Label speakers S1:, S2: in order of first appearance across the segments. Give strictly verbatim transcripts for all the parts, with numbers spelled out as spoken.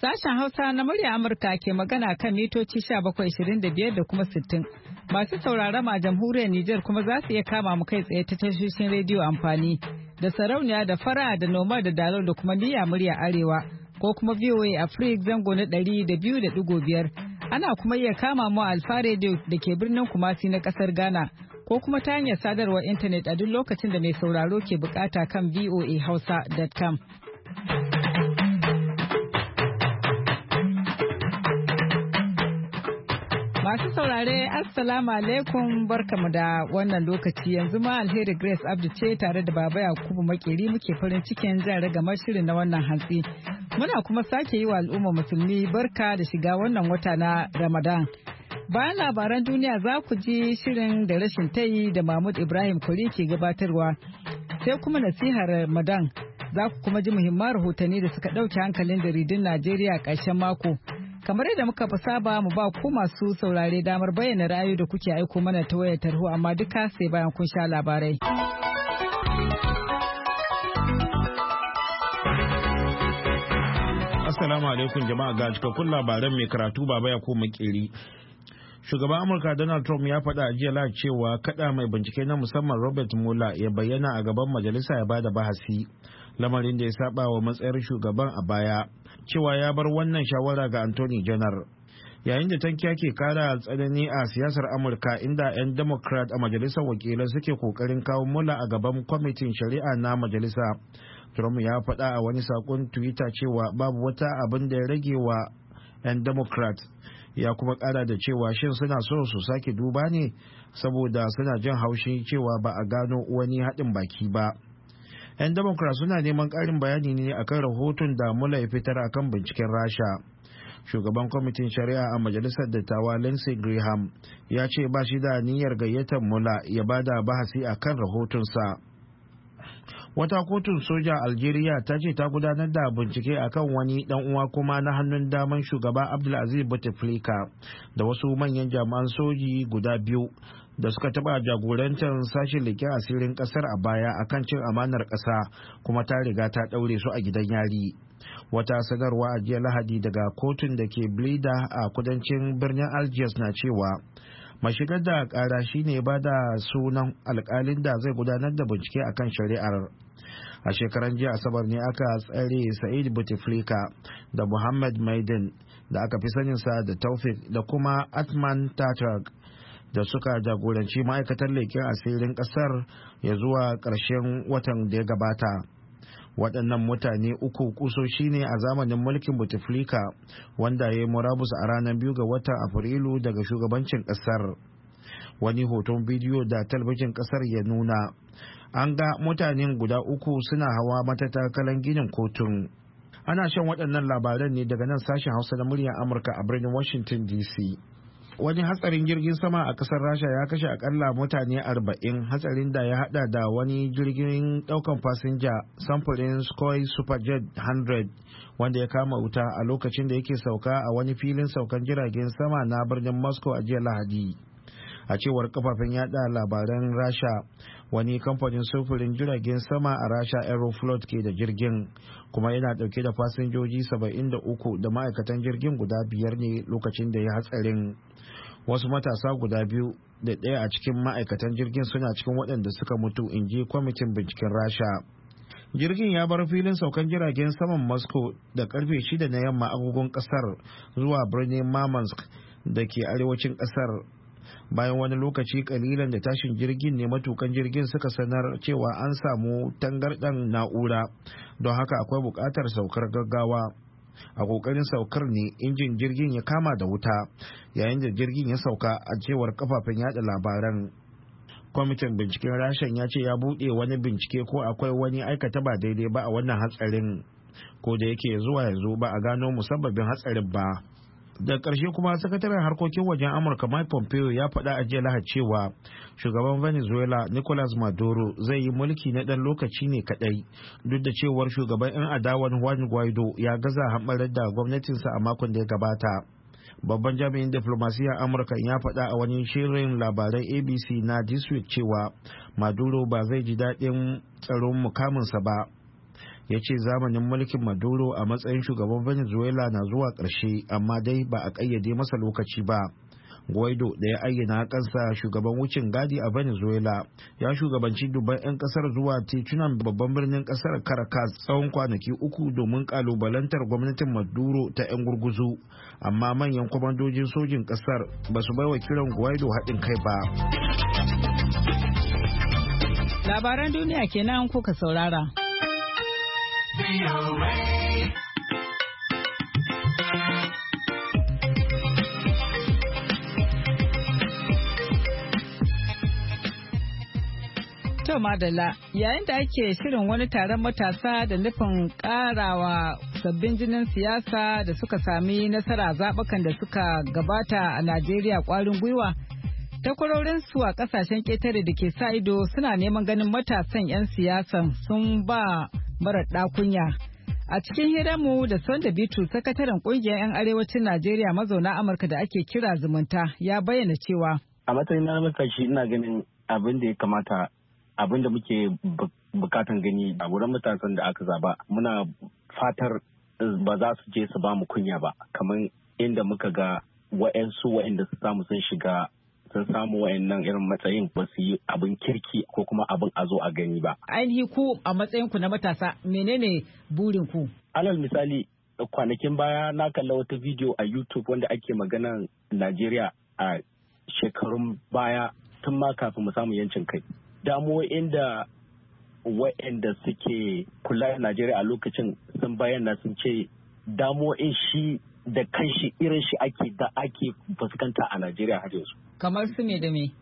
S1: Sashen Hausa na murya Amurka ke magana kan mitoci sha bakwai ishirin da biyar da kuma sittin. Masu sauraron a jamhuriyar Nijar kuma za su iya kama mu kai tsaye ta tashoshin rediyo amfani da sarauniya da fara da noma da dalo da kuma niyya murya arewa ko kuma V O A Africa zango na ɗari da biyu da ɗigo biyar. Ana kuma iya kama mu Alfa Radio da ke birnin Kumasi na ƙasar Ghana ko kuma ta hanyar sadarwar intanet a duk lokacin da mai sauraro ke bukata kan v o a hausa dot com. Masu saurare Assalamu alaikum barkamu da wannan lokaci yanzu ma Alheri Grace Abdu ce tare da Baba Yakubu Makeri muke farin cikin jan ragamar shirin na wannan hantsi. Muna kuma sake yi wa al'umma musulmi barka da shiga wannan wata na Ramadan. Bayan labaran duniya za ku ji shirin da rashin tayi da Mahmud Ibrahim Kuri ke gabatarwa. Sai kuma nasihar Ramadan za ku kuma ji muhimman rahotanni da suka ɗauke hankalin jaridun Najeriya ƙarshen mako. Kamar yadda muka fi saba mu ba ku masu saurare damar bayyana ra'ayoyi da kuke aiko mana ta wayar tarho amma duka sai bayan kun sha labarai.
S2: Assalamu alaikum jama'a ga cikakkun labaran mai karatu Baba Yakubu Makeri. Shugaban Amurka Donald Trump ya faɗa a jiya Lahadi cewa kada mai bincike na musamman Robert Mueller ya bayyana a gaban majalisa ya bada bahasi, lamarin da ya saba wa matsayar shugaban a baya cewa ya bar wannan shawara ga Anthony General. Yayin da tankiya ke kara tsanani a siyasar Amurka inda 'yan Democrat a majalisar wakilai suke kokarin kawo Mueller a gaban kwamitin shari'a na majalisa, Trump ya faɗa a wani sakon Twitter cewa babu wata abin da ya rage wa 'yan Democrat. Ya kuma kara da cewa shin suna so su sake duba ne saboda suna jin haushi cewa ba a gano wani haɗin baki ba. 'Yan Democrat suna neman ƙarin bayani ne akan rahoton da Mueller ya fitar akan binciken Rasha. Shugaban kwamitin shari'a a majalisar dattawa Lindsey Graham ya ce ba shi da niyyar gayyatar Mueller ya bada bahasi akan rahotonsa. Wata kotun soja Algeria ta ce ta gudanar da bincike akan wani dan uwa kuma na hannun daman shugaba Abdulaziz Bouteflika da wasu manyan jami'an soji guda biyu da suka taba jagorantar sashen leƙen asirin kasar a baya akan cin amanar ƙasa kuma ta riga ta daure su a gidan yari. Wata sanarwa a jiya Lahadi daga kotun da ke Blida a kudancin birnin Algiers na cewa mashigar da kara shine ba da sunan alkalin da zai gudanar da bincike akan shari'ar. A shekaran jiya Asabar ne aka tsare Sa'id Bouteflika da Muhammad Maiden da aka fi saninsa da Taufik da kuma Atman Tatarg da suka jagoranci ma'aikatar leƙen asirin ƙasar ya zuwa ƙarshen watan da ya gabata. Waɗannan mutane uku kusoshi ne a zamanin mulkin Bouteflika wanda ya yi murabus a ranar biyu ga watan Afrilu daga shugabancin ƙasar. Wani hoton bidiyo da talabijin ƙasar ya nuna an ga mutanen guda uku suna hawa matatakalan ginin kotun. Ana shan waɗannan labaran ne daga nan sashen Hausa na muryar Amurka a birnin Washington D C. Wani hatsarin jirgin sama a kasar Rasha ya kashe akalla mutane arba'in, hatsarin da ya hada da wani jirgin daukan fasinja samfurin Sukhoi Superjet one hundred wanda ya kama wuta a lokacin da yake sauka a wani filin saukan jiragen sama na birnin Moscow a jiya Lahadi. A cewar kafafen yada labaran Rasha, wani kamfanin sufurin jiragen sama a Rasha Aeroflot ke da jirgin kuma yana dauke da fasinjoji saba'in da uku da ma'aikatan jirgin guda biyar ne lokacin da ya hatsarin. Wasu matasa guda biyu da ɗaya a cikin ma'aikatan jirgin suna cikin waɗanda suka mutu, in ji kwamitin binciken Rasha. Jirgin ya bar filin saukan jiragen saman Moscow da karfe shida na yamma agogon kasar zuwa birnin Murmansk da ke arewacin kasar. Bayan wani lokaci kalilan da tashin jirgin ne matukan jirgin suka sanar cewa an samu tangardan na'ura, don haka akwai buƙatar saukar gaggawa. A kokarin saukar ne injin jirgin ya kama da wuta yayin da jirgin ya sauka, a cewar kafafen yada labaran. Kwamitin binciken Rashan ya ce ya buɗe wani bincike ko akwai wani aikata ba daidai ba a wannan hatsarin, ko da yake zuwa yanzu ba a gano musabbabin hatsarin ba. Da ƙarshe kuma sakataren harkokin wajen Amurka Mike Pompeo ya faɗa a jiya Lahadi cewa shugaban Venezuela Nicolas Maduro zai yi mulki na ɗan lokaci ne kaɗai, duk da cewar shugaban 'yan adawan Juan Guaido ya gaza hamɓarar da gwamnatinsa a makon da ya gabata. Babban jami'in diflomasiyyar Amurka ya faɗa a wani shirin labarai A B C na This Week cewa Maduro ba zai ji daɗin tsaron mukaminsa ba. ya ce zamanin mulkin Maduro a matsayin shugaban Venezuela na zuwa ƙarshe, amma dai ba a ƙayyade masa lokaci ba. Guaido da ya ayyana kansa shugaban wucin gadi a Venezuela ya shugabanci dubban 'yan kasar zuwa titunan babban birnin kasar Caracas tsawon kwanaki uku domin kalubalantar gwamnatin Maduro ta 'yan gurguzu, amma manyan kwamandojin sojin kasar ba su baiwa kiran Guaido haɗin kai ba.
S1: Labaran duniya kenan kuka saurara. To madalla, yayin da ake shirin wani taron matasa da nufin karawa sabbin jinin siyasa da suka sami nasara zaɓukan da suka gabata a Najeriya ƙwarin gwiwa, takwarorinsu a ƙasashen ƙetare da ke sa ido suna neman ganin matasan 'yan siyasan sun ba marar ɗakunya. A cikin hiranmu da Sonda Bitu, sakataren ƙungiyar 'yan arewacin Najeriya mazauna Amurka da ake kira zumunta, ya bayyana cewa
S3: a matsayin na matashi ina ganin abin da ya kamata, abin da muke bukatan gani a wurin matasan da aka zaba, muna fatar ba za su je su ba mu kunya ba, kamar inda muka ga wa'yansu wa'yanda su samu sun shiga sun samu wa'yannan irin matsayin ba su yi abin kirki ko kuma abin a zo a gani ba.
S1: Ainihi ku a matsayinku na matasa menene burin ku?
S3: Alal misali, kwanakin baya na kalla wata bidiyo a YouTube wanda ake maganan Najeriya a shekarun baya tun ma kafin mu samu yancin kai. Damuwoyin da waɗanda suke kula da Najeriya a lokacin sun bayyana sun ce damuwoyin shi da kanshi irin shi ake da ake fuskanta a Najeriya har yanzu.
S1: Kamar su me da me?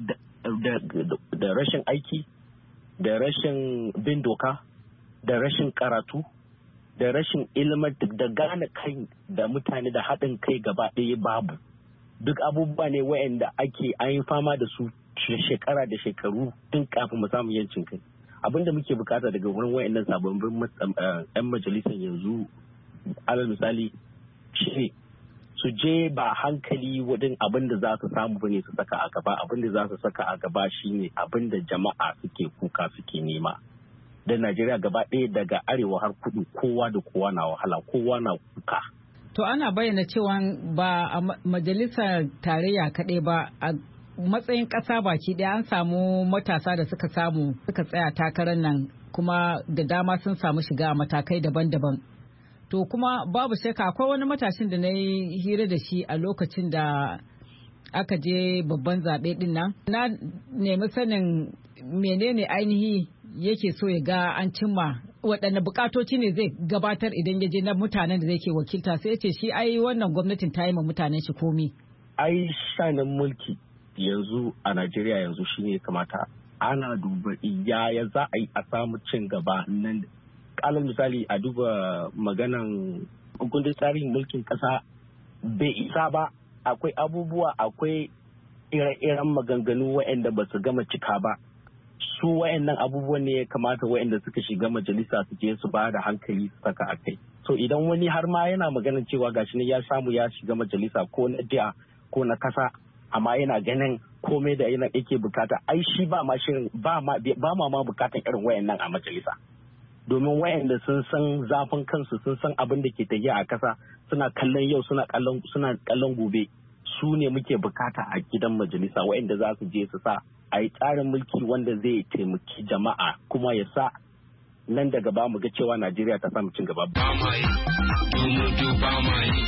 S3: Da rashin aiki, da rashin bin doka, da rashin karatu, da rashin ilimin da gane kai da mutane da haɗin kai gaba ɗaya babu. Duk abubuwa ne waɗanda ake an yi fama da su shekara da shekaru tun kafin mu samu yancin kai. Abin da muke bukata daga wurin wayannan sababbin yan majalisar yanzu, alal misali, shi su je ba hankali wajen abin da za su samu bane su saka a gaba. Abin da za su saka a gaba shine abin da jama'a suke kuka suke nema. Da Najeriya gaba ɗaya daga arewa har kudu kowa da kowa na wahala, kowa na kuka.
S1: To ana bayyana cewa ba a majalisar tarayya kaɗai ba, a matsayin ƙasa baki ɗaya an samu matasa da suka samu suka tsaya takarar nan, kuma da dama sun samu shiga a matakai daban-daban. To kuma babu shakka akwai wani matashin da na yi hira da shi a lokacin da aka je babban zaɓe ɗin nan. Na nemi sanin menene ainihi yake so ya ga an cimma, waɗanne bukatoci ne zai gabatar idan ya je na mutanen da zai ke wakilta, sai ya ce shi ai wannan gwamnatin ta yi ma mutanen shi komi.
S3: Ai shanin mulki yanzu a Najeriya yanzu shine kamata ana duba yaya za a yi a samu cin gaba nan. Alal misali a duba maganan kundin tsarin mulkin kasa bai isa ba, akwai abubuwa, akwai ire-iren maganganu waɗanda ba su gama cika ba. Su waɗannan abubuwan ne ya kamata waɗanda suka shiga majalisa su je su ba da hankali su saka a kai. So idan wani har ma yana maganan cewa gashi ne ya samu ya shiga majalisa ko na jiha ko na kasa, amma yana ganin komai da yana yake bukata, ai shi ba ma shirin ba ma ba ma ma bukatan irin wayannan a majalisa. Domin wayanda sun san zafin kansu, sun san abin da ke tafiya a kasa, suna kallon yau, suna kallon suna kallon gobe, su ne muke bukata a gidan majalisa, wayanda za su je su sa a yi tsarin mulki wanda zai taimaki jama'a kuma ya sa nan daga ba mu ga cewa Najeriya ta samu cin gaba.
S4: Ba ma yi, dumudu ba ma yi,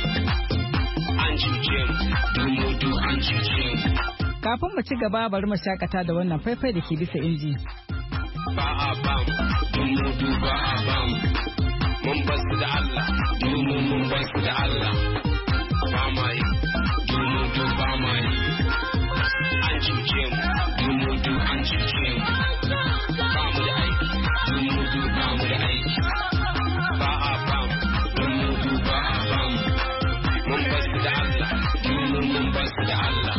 S4: an cuce mu, dumudu an cuce mu.
S1: Kafin mu ci gaba bari mu shakata da wannan faifai da ke bisa inji.
S4: Ba a bam, dumudu ba a bam, mun basu da Allah, dumu mun basu da Allah. Ba ma yi, dumudu ba ma yi, an cuce mu, dumudu an cuce mu. Ba mu da aiki, dumudu ba mu da aiki. Ba a bam, dumudu ba a bam, mun basu da Allah, dumu mun basu da Allah.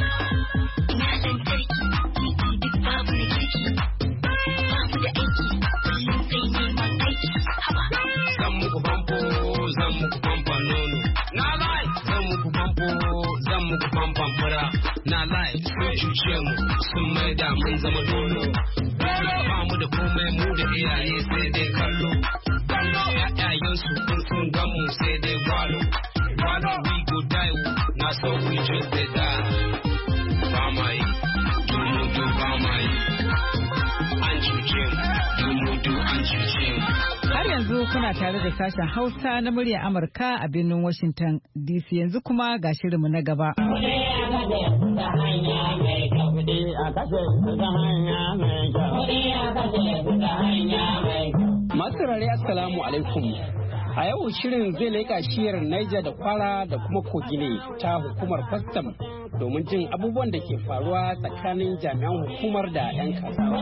S4: Zan muku famfo, zan muku famfon nono. Na lai, zan muku famfo, zan muku famfon fura. Na lai, sun cuce mu, sun maida mun zama dolo. Ba mu da komai mu da iyaye sai dai kallo. Ƴaƴayensu in sun gamu sai dai gwalo. Gwalo we go die, na so we just dey die. Ba ma yi, dumudu ba ma yi. An cuce mu, dumudu an cuce mu.
S1: Har yanzu kuna tare da sashen Hausa na muryar Amurka a birnin Washington D C, yanzu kuma ga shirinmu na gaba.
S5: Masu rare assalamu alaikum. A yau shirin zai leƙa shiyar Niger da Kwara da kuma Kogi ne ta hukumar kwastam domin jin abubuwan da ke faruwa tsakanin jami'an hukumar da 'yan kasuwa.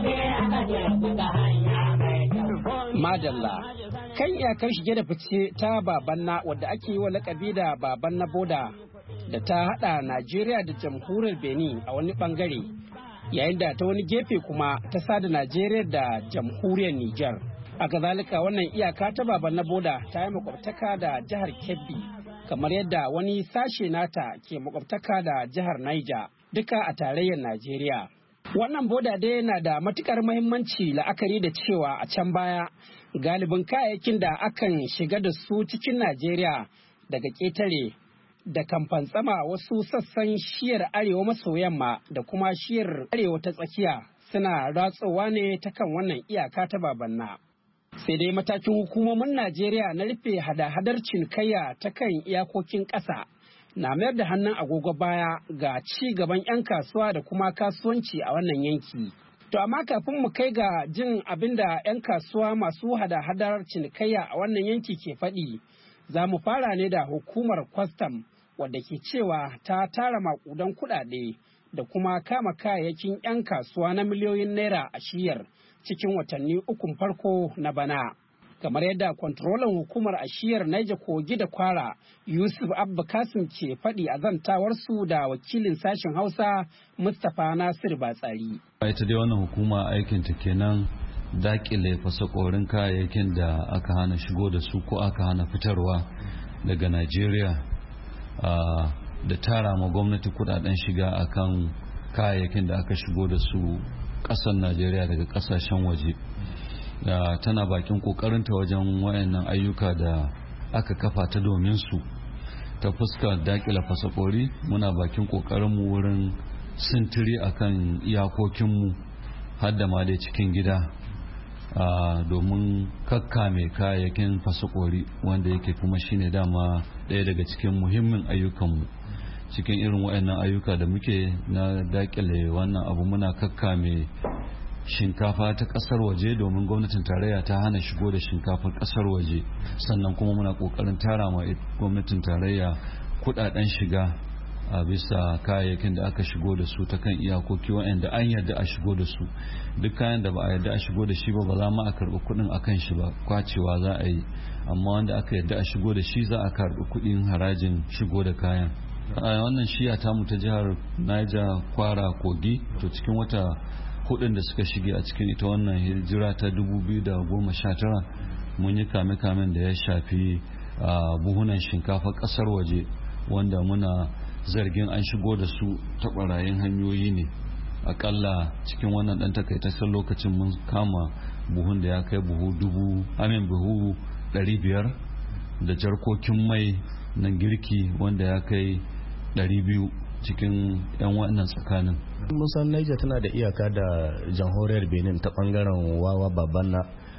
S5: Madalla, kan iyakar shige da fice ta Babanna wadda ake yi wa lakabi da Babanna Boda da ta hada Najeriya da jamhuriyar Benin a wani bangare, yayin da ta wani gefe kuma ta sada Najeriya da jamhuriyar Nijar. A kazalika wannan iyaka ta Babanna Boda ta yi makwabtaka da jihar Kebbi, kamar yadda wani sashe nata ke makwabtaka da jihar Niger, duka a tarayyar Najeriya. Wannan boda dai na da matukar muhimmanci la'akari da cewa a can baya galibin kayayyakin da akan shiga da su cikin Najeriya daga ƙetare da kan fantsama wasu sassan shiyar arewa maso yamma da kuma shiyar arewa ta tsakiya suna ratsowa ne ta kan wannan iyaka ta Babanna. Sai dai matakin hukumomin Najeriya na rufe hada-hadar cinikayya ta kan iyakokin ƙasa na mayar da hannun agogo baya ga ci gaban 'yan kasuwa da kuma kasuwanci a wannan yanki. To amma kafin mu kai ga jin abin da 'yan kasuwa masu hada-hadar cinikayya a wannan yanki ke faɗi, za mu fara ne da hukumar kwastam wadda ke cewa ta tara maƙudan kuɗaɗe da kuma kama kayayyakin 'yan kasuwa na miliyoyin naira a shiyar cikin watanni ukun farko na bana. Kamar yadda kwantarolan hukumar a shiyar Niger, Kogi da Kwara Yusuf Abba Kasim ke faɗi a zantawarsu da wakilin sashen Hausa Mustapha Nasir Batsari.
S6: Ita dai wannan hukuma aikinta kenan dakile fasakorin kayayyakin da aka hana shigo da su ko aka hana fitarwa daga Najeriya, da tara ma gwamnati kudaden shiga akan kayayyakin da aka shigo da su ƙasar Najeriya daga ƙasashen waje. Da tana bakin kokarinta wajen wayannan ayyuka da aka kafa ta domin su. Ta fuskar dakila fasakori muna bakin kokarinmu wurin sintiri akan iyakokinmu har da ma dai cikin gida, domin kakkame kayayyakin fasakori wanda yake kuma shine dama ɗaya daga cikin muhimmin ayyukanmu. Cikin irin wayannan ayyuka da muke na dakile wannan abu muna kakkame shinkafa ta kasar waje domin gwamnatin tarayya ta hana shigo da shinkafar kasar waje, sannan kuma muna kokarin tara ma gwamnatin tarayya kudaden shiga a bisa kayayyakin da aka shigo da su ta kan iyakoki waɗanda an yarda a shigo da su. Duk kayan da ba a yarda a shigo da shi ba ba za mu a karɓi kuɗin a kan shi ba, kwacewa za a yi, amma wanda aka yarda a shigo da shi za a karɓi kuɗin harajin shigo da kayan. A wannan shiya tamu ta jihar Niger, Kwara, Kogi, to cikin wata hudun da suka shige a cikin ita wannan hijira ta dubu biyu da goma sha tara mun yi kame-kamen da ya shafi buhunan shinkafa kasar waje wanda muna zargin an shigo da su ta barayin hanyoyi ne. Akalla cikin wannan dan takaitaccen lokacin mun kama buhun da ya kai buhu dubu amin buhu ɗari biyar da jarkokin mai na girki wanda ya kai ɗari biyu cikin 'yan wannan tsakanin.
S7: Musan Niger tana da iyaka da jamhuriyar Benin ta bangaren wawa Babanna.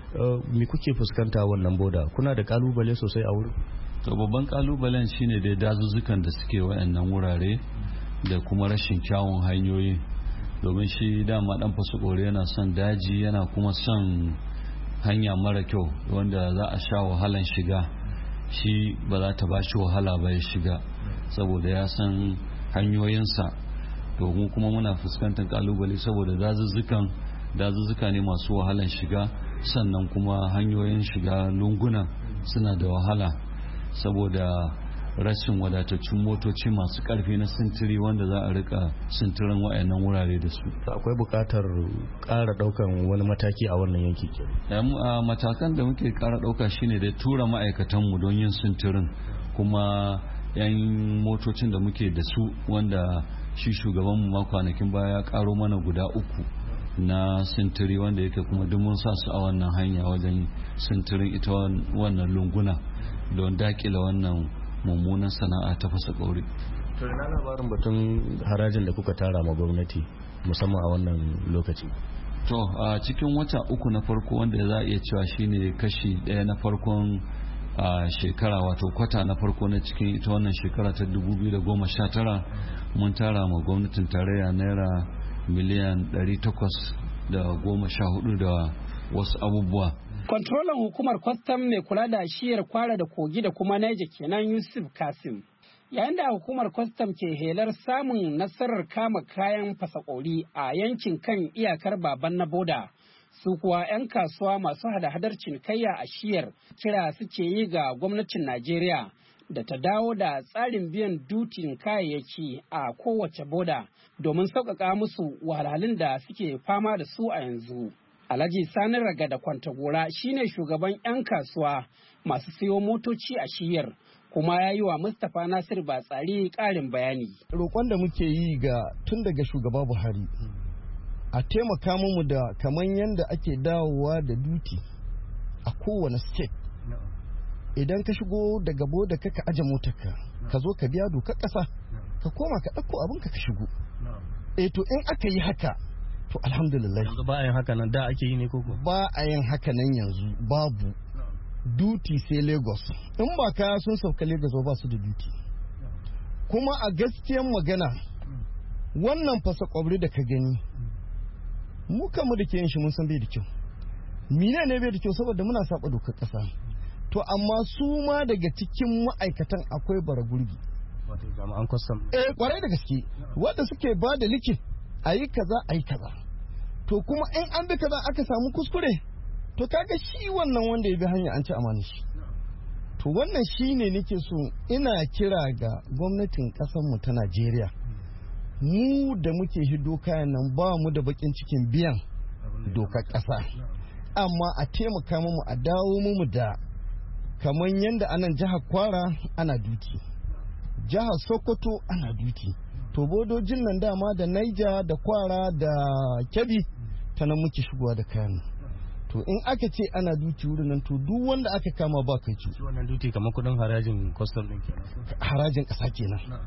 S7: Me kuke fuskanta wannan boda? Kuna da kalubale sosai a wurin?
S6: To babban kalubalen shine da dazuzzukan da suke wayannan wurare da kuma rashin kyawun hanyoyi, domin shi dama dan fasukore yana son daji yana kuma son hanya mara kyau wanda za a sha wahalan shiga, shi ba za ta bashi wahala ba ya shiga saboda ya san hanyoyinsa. To mu kuma muna fuskantar kalubale saboda dazuzzukan dazuzzuka ne masu wahalan shiga, sannan kuma hanyoyin shiga lunguna suna da wahala saboda rashin wadataccen motoci masu karfi na sintiri wanda za a rika sintirin wayannan wurare da su.
S7: Akwai bukatar ƙara ɗaukan wani mataki a wannan yanki ke?
S6: Matakan da muke ƙara ɗauka shine da tura ma'aikatanmu don yin sintirin, kuma yan motocin da muke da su wanda shi shugabanmu ma kwanakin baya ya karo mana guda uku na sintiri wanda yake kuma duk mun sa su a wannan hanya wajen sintirin ita wannan lunguna don dakila wannan mummunan sana'a ta fasa kauri.
S7: To ina labarin batun harajin da kuka tara ma gwamnati musamman a wannan lokaci?
S6: To a cikin wata uku na farko wanda za a iya cewa shine kashi ɗaya na farkon a shekara wato kwata na farko na cikin ita wannan shekara ta dubu biyu da goma sha tara mun tara ma gwamnatin tarayya naira miliyan ɗari takwas da goma sha hudu da wasu abubuwa.
S5: Kwantrolan hukumar kwastam mai kula da shiyar Kwara da Kogi da kuma Niger kenan Yusuf Kasim. Yayin da hukumar kwastam ke helar samun nasarar kama kayan fasakori a yankin kan iyakar baban na boda, su kuwa 'yan kasuwa masu hada-hadar cinikayya a shiyar kira suke yi ga gwamnatin Najeriya da ta dawo da tsarin biyan dutin kayayyaki a kowace boda domin sauƙaƙa musu wahalhalun da suke fama da su a yanzu. Alhaji Sani Raga da Kwantagora shine shugaban 'yan kasuwa masu siyo motoci a shiyar, kuma ya yi wa Mustapha Nasir Batsari ƙarin bayani.
S8: Roƙon da muke yi ga tun daga shugaba Buhari a taimaka mu da kamar yadda ake dawowa da duti a kowane state. Idan ka shigo daga boda ka aje motarka ka zo ka biya dokar ƙasa ka koma ka ɗauko abinka ka shigo. Eh to in aka yi haka to alhamdulillah.
S7: Yanzu ba a yin haka nan da ake yi ne koko?
S8: Ba a yin haka nan yanzu babu. Duty sai Lagos. In ba kaya sun sauka Lagos ba su da duty. Kuma a gaskiyan magana wannan fasa kwabri da ka gani mu kanmu da ke yin shi mun san bai da kyau. Mine ne bai da kyau saboda muna saba dokar kasa. To amma su ma daga cikin ma'aikatan akwai bara gurbi.
S7: Wato jami'an custom.
S8: Eh kwarai da gaske wanda suke ba da likin ayi kaza ayi kaza. To kuma in an bi kaza aka samu kuskure to kaga shi wannan wanda ya bi hanya an ci amana shi. To wannan shi ne nake so ina kira ga gwamnatin mu ta Najeriya. Mu da muke hido kayan nan ba mu da bakin cikin biyan dokar ƙasa. Amma a taimaka mu a dawo mu da kamar yadda anan jihar Kwara ana duti. Jihar Sokoto ana duti. To bodojin nan dama da Niger da Kwara da Kebbi ta nan muke shigowa da kayan. To in aka ce ana duti wurin nan to duk wanda aka kama ba kai ci.
S7: Wannan duti kamar kudin harajin custom din kenan.
S8: Harajin kasa kenan.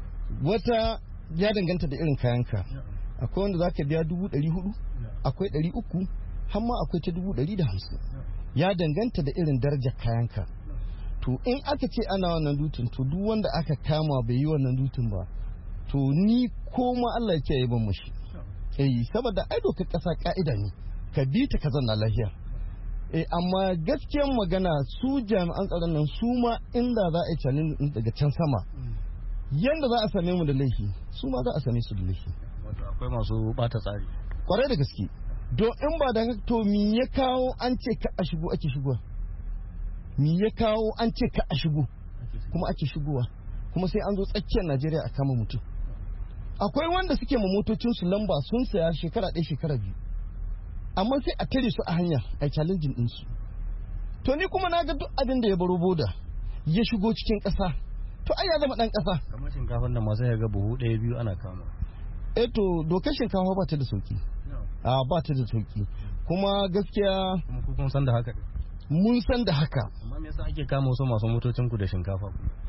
S8: Wata ya danganta da irin kayanka. Akwai wanda zaka biya dubu ɗari hudu, akwai ɗari uku, har ma akwai ta dubu ɗari da hamsin. Ya danganta da irin darajar kayanka. To in aka ce ana wannan dutin to duk wanda aka kama bai yi wannan dutin ba to ni ko ma Allah ya kiyaye ban mushi. Eh saboda ai dokar kasa ka'ida ne. Ka bi ta ka zanna lafiya. Eh amma gaskiyar magana su jami'an tsaron nan su ma inda za a yi challenge daga can sama yanda za a same mu da laifi su ma za a same su da laifi.
S7: Wato akwai masu bata tsari.
S8: Kwarai da gaske. Don in ba da to me ya kawo an ce ka a shigo ake shigowa. Me ya kawo an ce ka a shigo kuma ake shigowa kuma sai an zo tsakiyar Najeriya a kama mutum. Akwai wanda suke ma motocinsu lamba sun saya shekara ɗaya shekara biyu. Amma sai a tare su a hanya a challenge ɗinsu. To ni kuma na ga duk abin da ya baro boda ya shigo cikin ƙasa to ai ya zama ɗan ƙasa.
S7: Kamar shinkafar da masu ya ga buhu ɗaya biyu ana kama.
S8: Eh to dokar shinkafa ba ta da sauki. A ba ta da sauki. Kuma gaskiya.
S7: Kuma ku kun san da haka.
S8: Mun san da haka.
S7: Amma me yasa ake kama wasu masu motocin ku da shinkafa?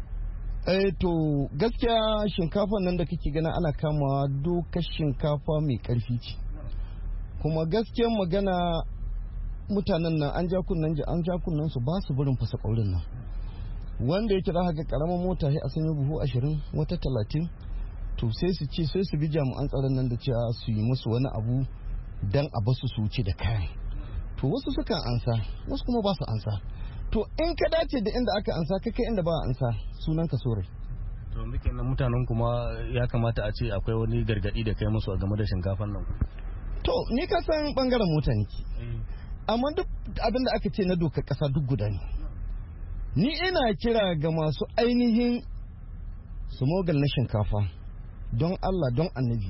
S8: Eh to gaskiya shinkafa nan da kake gana ana kama dokar shinkafa mai ƙarfi ce. Kuma gaskiyar magana mutanen nan an ja kunnan an ja kunnan su ba su barin fasa kaurin nan wanda yake za ga karamar mota sai a sanya buhu ashirin wata talatin to sai su ce sai su bi jami'an tsaron nan da cewa su yi musu wani abu dan a basu su wuce da kayan to wasu sukan ansa wasu kuma ba su ansa to in ka dace da inda aka ansa ka kai inda ba a ansa sunan ka sorai.
S7: To muke nan mutanen kuma ya kamata a ce akwai wani gargadi da kai musu a game da shinkafan nan.
S8: To ni ka san bangaren mota nake amma duk abin da aka ce na dokar kasa duk guda ne. Ni ina kira ga masu ainihin sumogal na shinkafa don Allah don annabi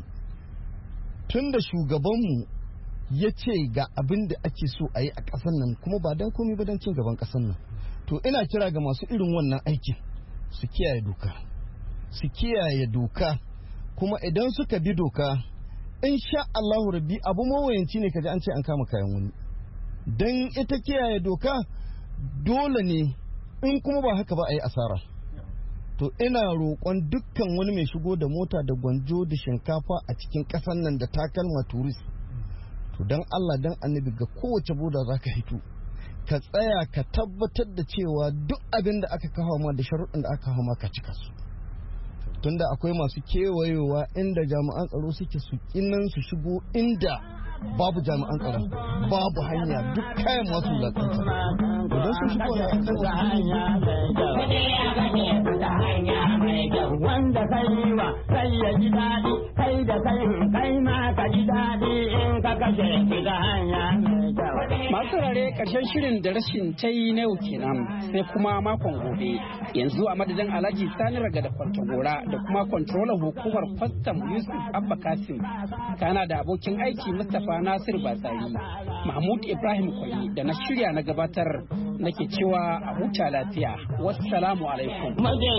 S8: tun da shugabanmu ya ce ga abin da ake so a yi a ƙasar nan kuma ba don komai ba don cin gaban ƙasar nan to ina kira ga masu irin wannan aikin su kiyaye doka su kiyaye doka kuma idan suka bi doka in sha Allahu rabbi abu mawayanci ne kaji an ce an kama kayan wani. Dan ita kiyaye doka dole ne, in kuma ba haka ba a yi asara. To ina roƙon dukkan wani mai shigo da mota da gwanjo da shinkafa a cikin ƙasar nan da takalma turist, to dan Allah dan annabi ga kowace boda za ka hito ka tsaya ka tabbatar da cewa duk abin da aka kawo ma da sharuɗin da aka kawo ma ka cika su. Tunda akwai masu kewayewa inda jami'an tsaro suke su kinan su shigo inda babu jami'an tsaro, babu hanya, duk kayan masu lakanta idan sun shigo na hanya wanda kai wa kai ya ji daɗi, kai da kai kai ma ka ji daɗi in ka kashe ki da hanya mai kyau.
S5: Masu rare ƙarshen shirin da rashin ta yi na yau kenan, sai kuma makon gobe. Yanzu a madadin Alhaji Sani Raga da Kwantagora da kuma kwantrolan hukumar kwastam Yusuf Abba Kasim, kana da abokin aiki Mustapha Nasir Batsari, Mahmud Ibrahim Kwali da na shirya na gabatar nake cewa a huta lafiya. Wassalamu alaikum.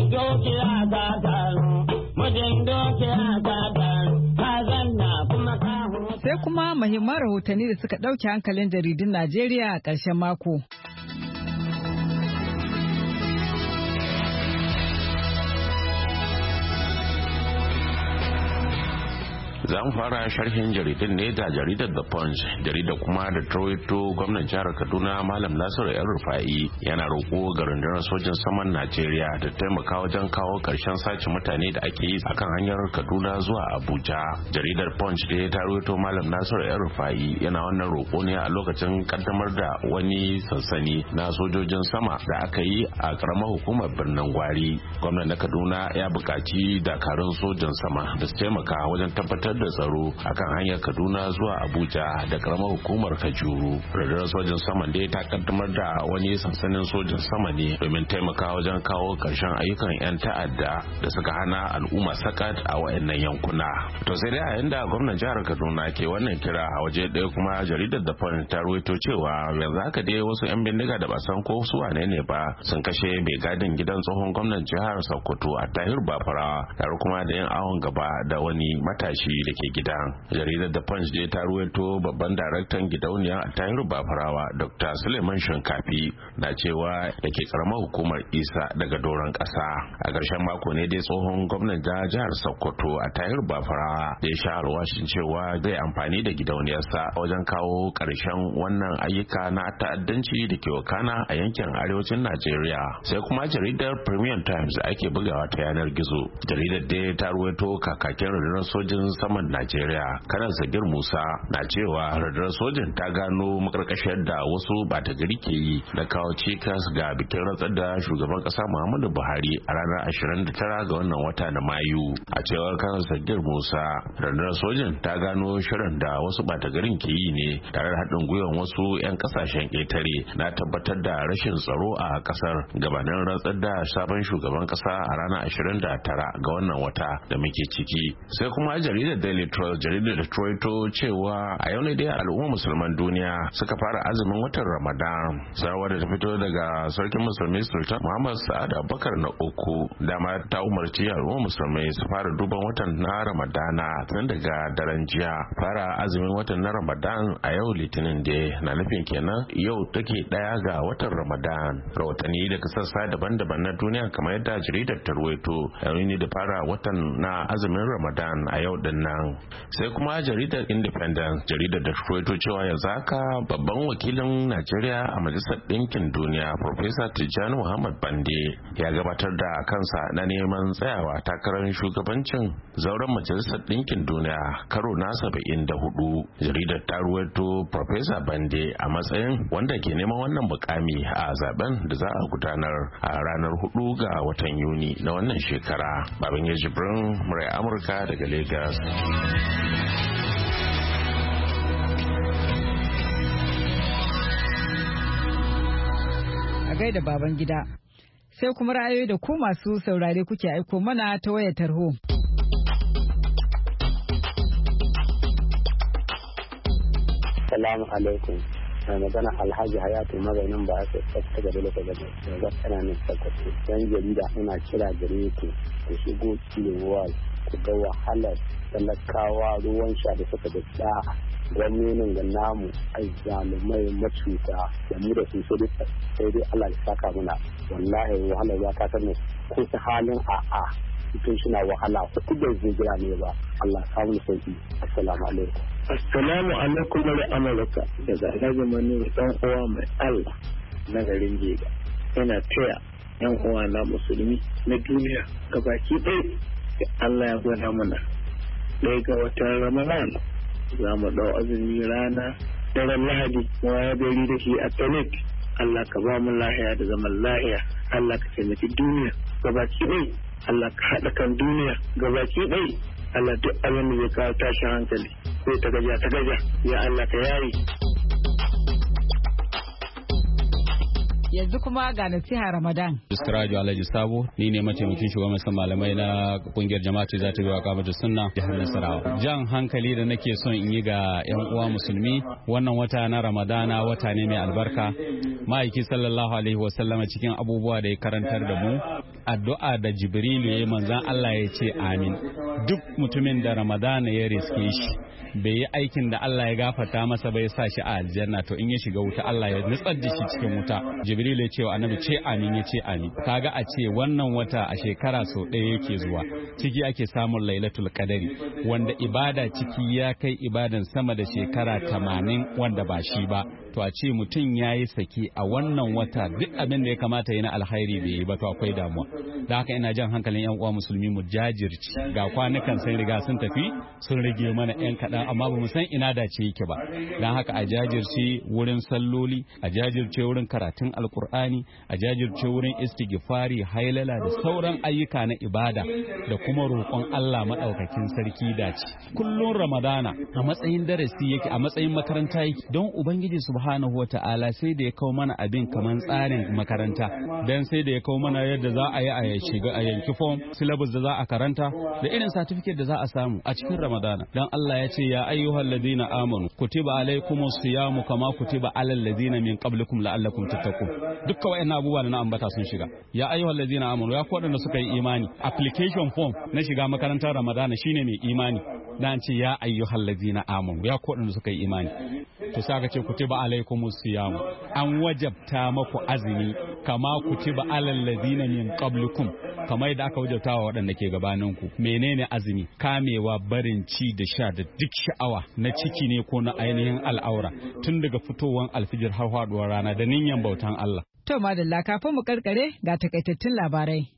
S1: Sai kuma muhimman rahotanni da suka ɗauke hankalin jaridun Najeriya a ƙarshen mako.
S9: za mu fara sharhin jaridun ne da jaridar The Punch, jarida kuma da Troito gwamnan jihar Kaduna Malam Nasiru El Rufai yana roƙo ga rundunar sojin saman Najeriya da taimaka wajen kawo ƙarshen sace mutane da ake yi akan hanyar Kaduna zuwa Abuja. Jaridar Punch da ta rawaito Malam Nasiru El Rufai yana wannan roƙo ne a lokacin kaddamar da wani sansani na sojojin sama da aka yi a ƙaramar hukumar birnin Gwari. Gwamnan na Kaduna ya buƙaci dakarun sojin sama da su taimaka wajen tabbatar da tsaro akan hanyar Kaduna zuwa Abuja da karamar hukumar Kajuru. Rundunar sojin saman dai ta kaddamar da wani sansanin sojin sama ne domin taimaka wajen kawo karshen ayyukan 'yan ta'adda da suka hana al'umma sakat a wayannan yankuna. To sai dai a yanda gwamnan jihar Kaduna ke wannan kira a waje ɗaya kuma jaridar da Punch ta rawaito cewa yanzu haka dai wasu 'yan bindiga da ba san ko su wane ne ba sun kashe mai gadin gidan tsohon gwamnan jihar Sokoto a Tahir Bafarawa tare kuma da yin awon gaba da wani matashi da ke gidan. Jaridar da Punch dai ta ruwaito babban daraktan gidauniya a Tahiru Bafarawa Doctor Suleiman Shinkafi na cewa da ke karamar hukumar Isa daga doron kasa. A ƙarshen mako ne dai tsohon gwamnan jihar Sokoto a Tahiru Bafarawa da ya sha alwashin cewa zai amfani da gidauniyarsa wajen kawo ƙarshen wannan ayyuka na ta'addanci da ke wakana a yankin arewacin Najeriya. Sai kuma jaridar Premium Times da ake bugawa ta yanar gizo. Jaridar dai ta ruwaito kakakin rundunar sojin saman Najeriya Kanar Sagir Musa na cewa rundunar sojin ta gano makarkashiyar da wasu bata gari ke yi da kawo cikas ga bikin rantsar da shugaban kasa Muhammadu Buhari a ranar ashirin da tara ga wannan wata na Mayu. A cewar Kanar Sagir Musa, rundunar sojin ta gano shirin da wasu bata garin ke yi ne tare da haɗin gwiwar wasu 'yan kasashen ƙetare na tabbatar da rashin tsaro a kasar gabanin rantsar da sabon shugaban kasa a ranar ashirin da tara ga wannan wata da muke ciki. Sai kuma jaridar Daily Trust, jaridar da Troito cewa a yau ne dai al'ummar musulman duniya suka fara azumin watan Ramadan. Sarwar da ta fito daga sarkin musulmi Sultan Muhammad Sa'ad Abubakar na uku dama ta umarci al'ummar musulmai su fara duban watan na Ramadana tun daga daren jiya. Fara azumin watan na Ramadan a yau Litinin da na nufin kenan yau take daya ga watan Ramadan. Rahotanni daga sassa daban-daban na duniya kamar yadda jaridar ta ruwaito yau ne da fara watan na azumin Ramadan a yau din nan. Sai kuma jaridar Independence, jaridar da ruwaito cewa yanzu haka babban wakilin Najeriya a Majalisar Ɗinkin Duniya Professor Tijjani Muhammad Bande ya gabatar da kansa na neman tsayawa takarar shugabancin zauren Majalisar Ɗinkin Duniya karo na saba'in da hudu. Jaridar ta ruwaito Professor Bande a matsayin wanda ke neman wannan mukami a zaben da za a gudanar a ranar hudu ga watan Yuni na wannan shekara. Babangida Jibrin, Murai Amurka daga Lagos.
S1: A gaida baban gida. Sai kuma ra'ayoyi da ku masu saurare kuke aiko mana ta wayar tarho.
S10: Salamu alaikum. mai magana Alhaji Hayatu mazaunin ba su tsafta gaba da gaba da tsana ne tsaftace dan jarida ina kira gare ku ku shigo cikin wall ku ga wahalar talakawa ruwan sha da suka da da gwamnonin da namu azzalumai macuta da mu da su sai dai Allah ya saka muna wallahi wahalar ya ta ne ko ta halin a'a cikin suna wahala ko da zai jira ne ba Allah ya kawo sauki assalamu alaikum assalamu alaikum wa amurka da zagaje mani dan uwa mai Allah na garin Jega ina taya yan uwa na musulmi na duniya gabaki ɗaya Allah ya gwada mana ɗaya ga watan Ramadan za mu ɗau azumi rana daren Lahadi mu ya gari da shi a tanik Allah ka ba mu lahiya da zaman lahiya Allah ka taimaki duniya gabaki ɗaya Allah ka haɗa kan duniya gabaki ɗaya Allah duk abin da zai kawo tashin hankali ko ta gaja ta gaja ya Allah ka yayi.
S1: Yanzu kuma ga nasiha Ramadan.
S11: Sirajo Alhaji Sabo ni ne mataimakin shugaban malamai na kungiyar jama'atu za ta biya kamata sunna jihar Nasarawa. Jan hankali da nake son in yi ga yan uwa musulmi wannan wata na Ramadana wata ne mai albarka. Ma'aiki sallallahu alaihi wa sallama cikin abubuwa da ya karantar da mu addu'a da Jibrilu ya yi manzan Allah ya ce amin. Duk mutumin da Ramadana ya riske shi bai yi aikin da Allah ya gafarta masa bai sa shi a aljanna to in ya shiga wuta Allah ya nutsar da shi cikin wuta. Jibril ya ce wa annabi ce amin ya ce amin. Kaga a ce wannan wata a shekara sau ɗaya yake zuwa ciki ake samun lailatul qadari wanda ibada ciki ya kai ibadan sama da shekara tamanin wanda ba shi ba. To a ce mutum ya yi saki a wannan wata duk abin da ya kamata yi na alkhairi bai yi ba to akwai damuwa. Da haka ina jan hankalin yan uwa musulmi mu jajirci ga kwanukan sun riga sun tafi sun rage mana yan kaɗan amma ba mu san ina dace yake ba. Dan haka a jajirce wurin salloli, a jajirce wurin karatun alkur'ani, a jajirce wurin istighfari, hailala da sauran ayyuka na ibada da kuma roƙon Allah maɗaukakin sarki dace. Kullun Ramadana a matsayin darasi yake, a matsayin makaranta yake, don Ubangiji subhanahu wata'ala sai da ya kawo mana abin kaman tsarin makaranta, dan sai da ya kawo mana yadda za a yi a shiga a yanki form, syllabus da za a karanta da irin certificate da za a samu a cikin Ramadana. Dan Allah ya ce ya ayyuhal ladina amanu kutiba alaikumus siyamu kama kutiba alal ladina min qablikum la'allakum tattaqun. Dukkan wayannan abubuwa da na ambata sun shiga. Ya ayyuhal ladina amanu ya ku da suka yi imani, application form na shiga makarantar Ramadana shine mai imani. Dan ce ya ayyuhal ladina amanu ya ku da suka yi imani. To sai aka ce kutiba alaikumus siyamu an wajabta maku azumi kama kutiba alal ladina min qablikum kamar da aka wajabta wa waɗanda ke gabaninku. Menene azumi? Kamewa, barin ci da sha da duk sha'awa na ciki ne ko na ainihin al'aura tun daga fitowar alfijir har faduwar rana da niyyar bautan Allah.
S1: To madalla kafin mu karkare ga takaitattun labarai.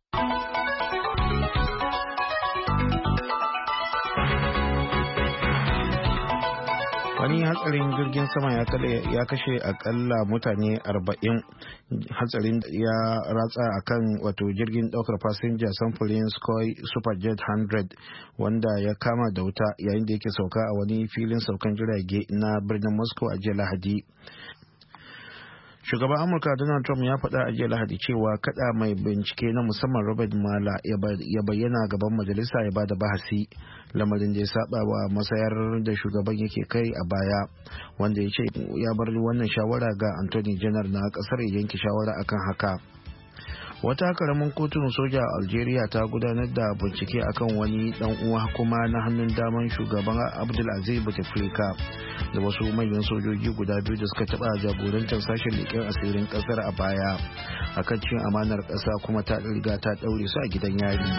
S2: wani hatsarin jirgin sama ya kashe akalla mutane arba'in. Hatsarin ya ratsa akan wato jirgin daukar fasinja samfurin Sukhoi Superjet one hundred wanda ya kama da wuta yayin da yake sauka a wani filin saukan jirage na birnin Moscow a jiya Lahadi. Shugaban Amurka Donald Trump ya faɗa a jiya Lahadi cewa kada mai bincike na musamman Robert Mueller ya bayyana gaban majalisa ya bada bahasi, lamarin da ya saba wa masayar da shugaban yake kai a baya, wanda ya ce ya bar wannan shawara ga Anthony General na kasar ya yanke shawara akan haka. Wata karamin kotun soja a Algeria ta gudanar da bincike akan wani dan uwa kuma na hannun daman shugaban Abdulaziz Bouteflika da wasu manyan sojoji guda biyu da suka taba jagorantar sashen leƙen asirin kasar a baya akan cin amanar ƙasa, kuma ta riga ta daure su a gidan yari.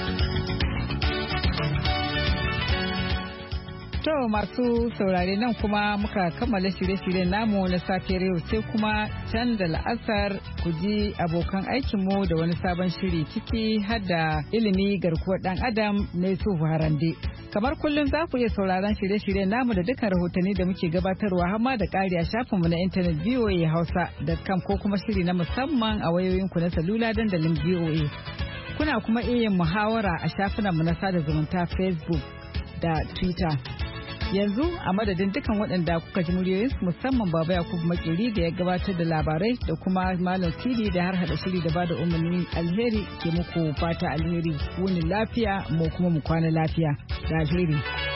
S1: To masu saurare nan kuma muka kammala shirye-shiryen namu na safiyar yau, sai kuma can da la'asar ku ji abokan aikinmu da wani sabon shiri ciki har da ilimi garkuwar dan adam na Yusufu Harande. Kamar kullum za ku iya sauraron shirye-shiryen namu da dukkan rahotanni da muke gabatarwa har ma da ƙari a shafinmu na intanet v o a hausa dot com ko kuma shiri na musamman a wayoyinku na salula dandalin V O A. Kuna kuma iya yin muhawara a shafinanmu na sada zumunta Facebook da Twitter. Yanzu a madadin dukan waɗanda kuka ji muryoyinsu musamman Baba Yakubu Makeri da ya gabatar da labarai da kuma Malam Sidi da har hada shiri da bada umarni, alheri ke muku fata alheri, wuni lafiya mu kuma mu kwana lafiya da alheri.